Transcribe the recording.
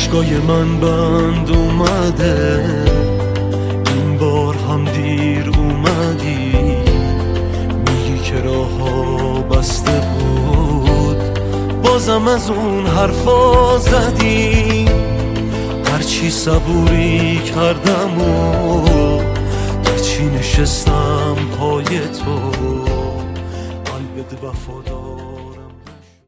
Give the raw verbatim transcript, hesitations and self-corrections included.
چشمای من بند اومده، این بار هم دیر اومدی. میگی که راه‌ها بسته بود، بازم از اون حرفا زدی. هرچی صبوری کردم و هرچی نشستم پای تو، قلبت وفادار